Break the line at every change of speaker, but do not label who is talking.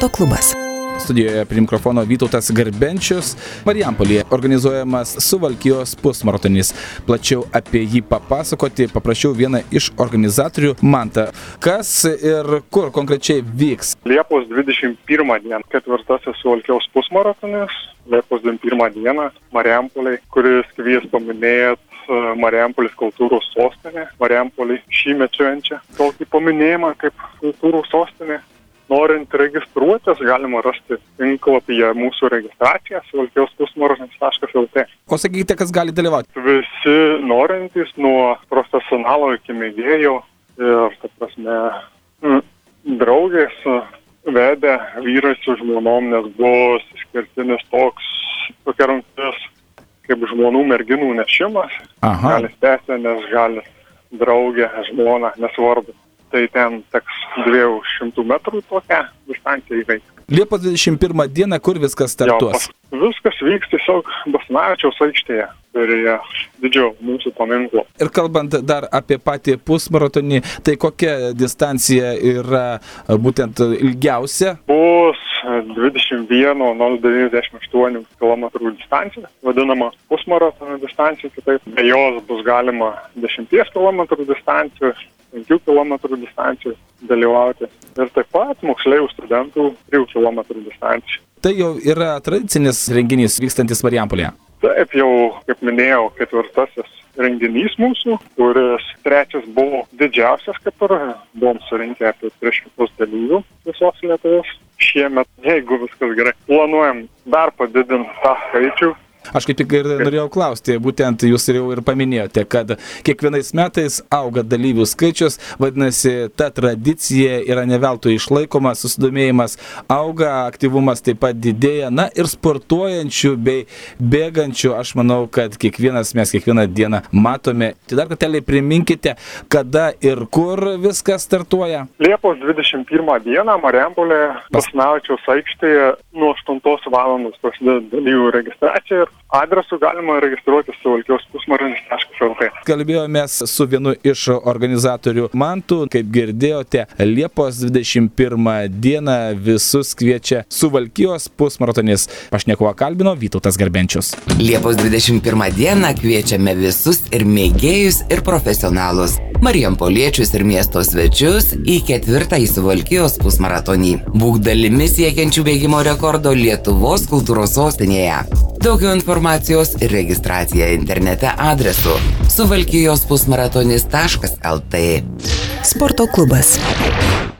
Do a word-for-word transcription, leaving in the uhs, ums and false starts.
Sporto klubas.
Studijoje prie mikrofono Vytautas Garbenčius. Marijampolėje organizuojamas Suvalkijos pusmaratonis. Plačiau apie jį papasakoti paprašiau vieną iš organizatorių, Mantą. Kas ir kur konkrečiai vyks?
Liepos dvidešimt pirmą dieną ketvirtasis Suvalkijos pusmaratonis. Liepos dvidešimt pirmą dieną Marijampolėje, kuris kvies paminėt Marijampolės kultūros sostinė. Marijampolė šįmet švenčia tokį paminėjimą kaip kultūros sostinė. Norint registruotis, galima rasti tinklapyje mūsų registraciją suvalkijos pusmaratonis taškas el tė.
O sakykite, kas gali dalyvauti?
Visi norintys nuo profesionalo iki mėgėjo ir, ta prasme, draugės vedė vyrai su žmonom, nes bus išskirtinis toks, tokia rungtis kaip žmonų merginų nešimas.
Aha.
Gali sesenės, gali draugė, žmona, nesvarbu. Tai ten teks dviejų šimtų metrų tokia distancija įveikti.
Liepos dvidešimt pirmą dieną, kur viskas startuos?
Jo, viskas vyks tiesiog Basanavičiaus aikštėje, prie didžiojo mūsų paminklo.
Ir kalbant dar apie patį pusmaratonį, tai kokia distancija yra būtent ilgiausia?
Bus dvidešimt vienas nulis devyniasdešimt aštuoni kilometrų distancija, vadinama pusmaratono distancija, kitaip. Be jos bus galima dešimties kilometrų distancijos, penkių kilometrų distancijos dalyvauti. Ir taip pat moksleivių studentų trijų kilometrų distancijų.
Tai jau yra tradicinis renginys vykstantis Marijampolėje?
Taip, jau, kaip minėjau, ketvirtasis renginys mūsų, kuris trečias buvo didžiausias, kaip ir buvom surinkę apie tris šimtus dalyvių visos Lietuvos. Šiemet, jeigu viskas gerai, planuojam dar padidinti tą skaičių.
Aš kaip tik ir norėjau klausti, būtent jūs jau ir paminėjote, kad kiekvienais metais auga dalyvių skaičius, vadinasi, ta tradicija yra ne veltui išlaikoma, susidomėjimas auga, aktyvumas taip pat didėja, na ir sportuojančių bei bėgančių, aš manau, kad kiekvienas mes kiekvieną dieną matome. Tai dar kartelį priminkite, kada ir kur viskas startuoja.
Liepos dvidešimt pirmą dieną Marijampolėje Basanavičiaus aikštėje nuo aštuntos valandos prasideda dalyvių registracija. Adresu galima registruotis suvalkijos pusmaratonis taškas el tė.
Kalbėjomės su vienu iš organizatorių Mantu. Kaip girdėjote, Liepos dvidešimt pirmą dieną visus kviečia Suvalkijos pusmaratonis. Pašnekovą kalbino Vytautas Garbenčius.
Liepos dvidešimt pirmą dieną kviečiame visus ir mėgėjus, ir profesionalus, marijampoliečius ir miesto svečius į ketvirtąjį Suvalkijos pusmaratonį. Būk dalimi siekiančių bėgimo rekordo Lietuvos kultūros sostinėje. Daugiau informacijos ir registracija internete adresu suvalkijos pusmaratonis taškas el tė. Sporto klubas.